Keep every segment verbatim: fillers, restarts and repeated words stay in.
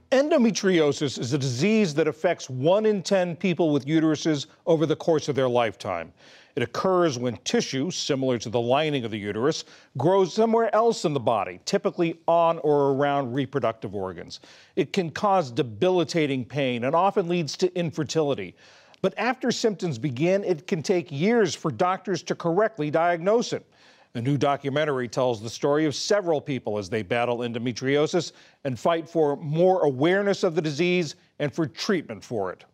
Endometriosis is a disease that affects one in ten people with uteruses over the course of their lifetime. It occurs when tissue, similar to the lining of the uterus, grows somewhere else in the body, typically on or around reproductive organs. It can cause debilitating pain and often leads to infertility. But after symptoms begin, it can take years for doctors to correctly diagnose it. A new documentary tells the story of several people as they battle endometriosis and fight for more awareness of the disease and for treatment for it.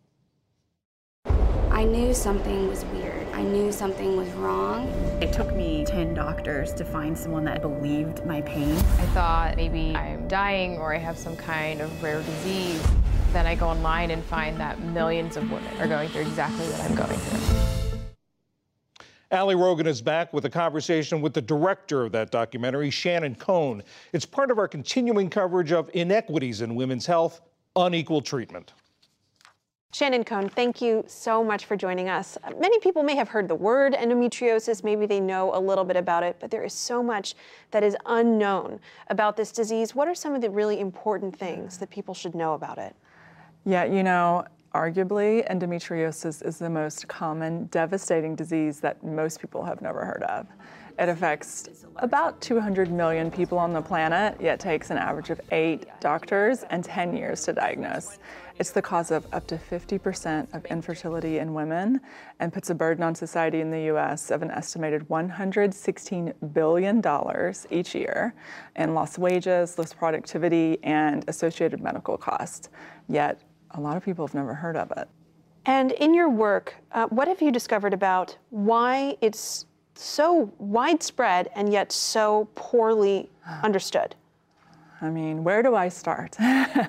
I knew something was weird. I knew something was wrong. It took me ten doctors to find someone that believed my pain. I thought maybe I'm dying or I have some kind of rare disease. Then I go online and find that millions of women are going through exactly what I'm going through. Ali Rogan is back with a conversation with the director of that documentary, Shannon Cohn. It's part of our continuing coverage of inequities in women's health, unequal treatment. Shannon Cohn, thank you so much for joining us. Many people may have heard the word endometriosis, maybe they know a little bit about it, but there is so much that is unknown about this disease. What are some of the really important things that people should know about it? Yeah, you know, arguably, endometriosis is the most common, devastating disease that most people have never heard of. It affects about two hundred million people on the planet, yet takes an average of eight doctors and ten years to diagnose. It's the cause of up to fifty percent of infertility in women and puts a burden on society in the U S of an estimated one hundred sixteen billion dollars each year in lost wages, lost productivity, and associated medical costs. Yet, a lot of people have never heard of it. And in your work, uh, what have you discovered about why it's so widespread and yet so poorly understood? I mean, where do I start?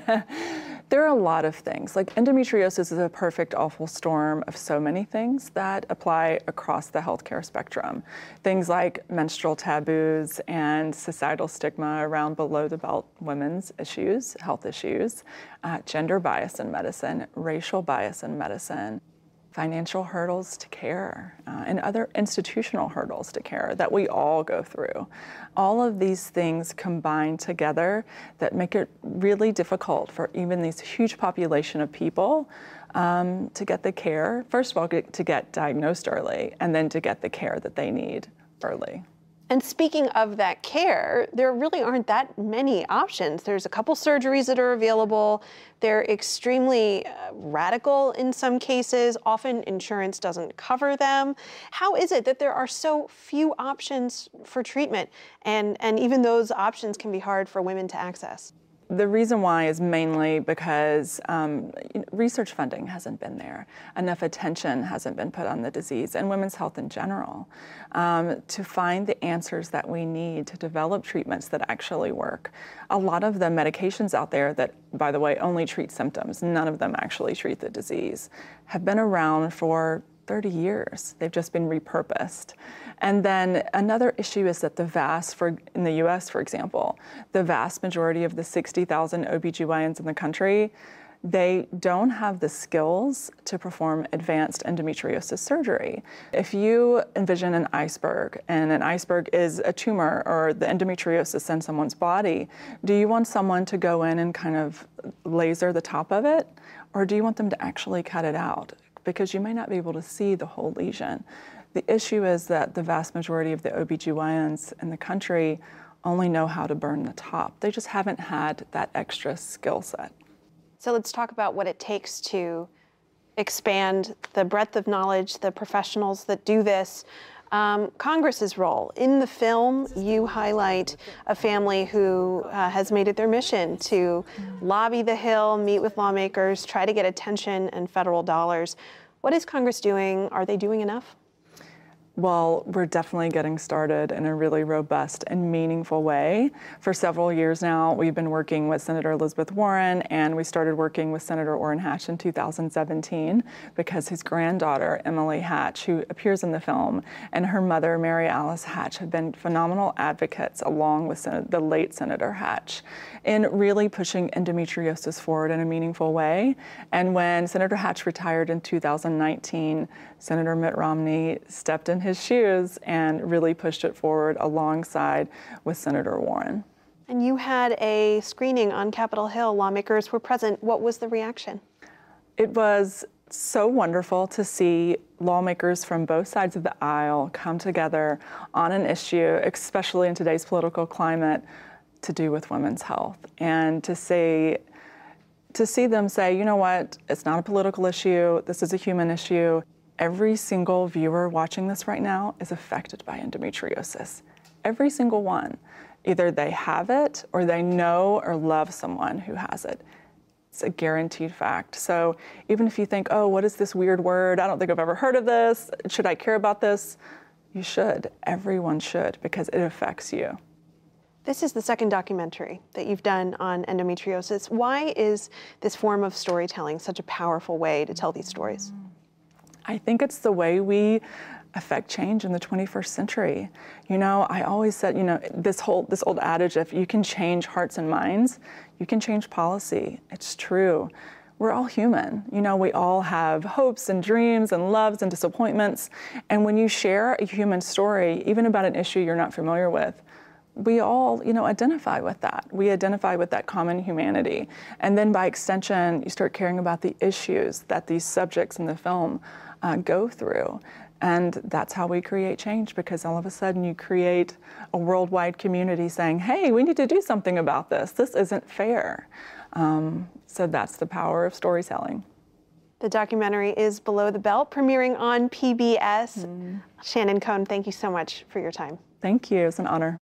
There are a lot of things. Like, endometriosis is a perfect, awful storm of so many things that apply across the healthcare spectrum. Things like menstrual taboos and societal stigma around below-the-belt women's issues, health issues, uh, gender bias in medicine, racial bias in medicine, financial hurdles to care, uh, and other institutional hurdles to care that we all go through. All of these things combine together that make it really difficult for even these huge population of people um, to get the care, first of all, get, to get diagnosed early, and then to get the care that they need early. And speaking of that care, there really aren't that many options. There's a couple surgeries that are available. They're extremely uh, radical in some cases. Often insurance doesn't cover them. How is it that there are so few options for treatment? And, and even those options can be hard for women to access. The reason why is mainly because um, research funding hasn't been there. Enough attention hasn't been put on the disease and women's health in general um, to find the answers that we need to develop treatments that actually work. A lot of the medications out there that, by the way, only treat symptoms, none of them actually treat the disease, have been around for thirty years. They've just been repurposed. And then another issue is that the vast, for in the U S, for example, the vast majority of the sixty thousand O B G Y Ns in the country, they don't have the skills to perform advanced endometriosis surgery. If you envision an iceberg, and an iceberg is a tumor or the endometriosis in someone's body, do you want someone to go in and kind of laser the top of it? Or do you want them to actually cut it out? Because you may not be able to see the whole lesion. The issue is that the vast majority of the O B G Y Ns in the country only know how to burn the top. They just haven't had that extra skill set. So let's talk about what it takes to expand the breadth of knowledge, the professionals that do this. Um, Congress's role. In the film, you highlight a family who uh, has made it their mission to lobby the Hill, meet with lawmakers, try to get attention and federal dollars. What is Congress doing? Are they doing enough? Well, we're definitely getting started in a really robust and meaningful way. For several years now, we've been working with Senator Elizabeth Warren, and we started working with Senator Orrin Hatch in two thousand seventeen because his granddaughter, Emily Hatch, who appears in the film, and her mother, Mary Alice Hatch, have been phenomenal advocates along with Sen- the late Senator Hatch in really pushing endometriosis forward in a meaningful way. And when Senator Hatch retired in two thousand nineteen, Senator Mitt Romney stepped in his shoes and really pushed it forward alongside with Senator Warren. And you had a screening on Capitol Hill. Lawmakers were present. What was the reaction? It was so wonderful to see lawmakers from both sides of the aisle come together on an issue, especially in today's political climate, to do with women's health. And to say, to see them say, you know what, it's not a political issue, this is a human issue. Every single viewer watching this right now is affected by endometriosis. Every single one. Either they have it or they know or love someone who has it. It's a guaranteed fact. So even if you think, oh, what is this weird word? I don't think I've ever heard of this. Should I care about this? You should. Everyone should, because it affects you. This is the second documentary that you've done on endometriosis. Why is this form of storytelling such a powerful way to tell these stories? I think it's the way we affect change in the twenty-first century. You know, I always said, you know, this whole, this old adage, if you can change hearts and minds, you can change policy. It's true. We're all human. You know, we all have hopes and dreams and loves and disappointments. And when you share a human story, even about an issue you're not familiar with, we all, you know, identify with that. We identify with that common humanity. And then by extension, you start caring about the issues that these subjects in the film uh, go through. And that's how we create change, because all of a sudden you create a worldwide community saying, hey, we need to do something about this. This isn't fair. Um, so that's the power of storytelling. The documentary is Below the Belt, premiering on P B S. Mm. Shannon Cohn, thank you so much for your time. Thank you. It's an honor.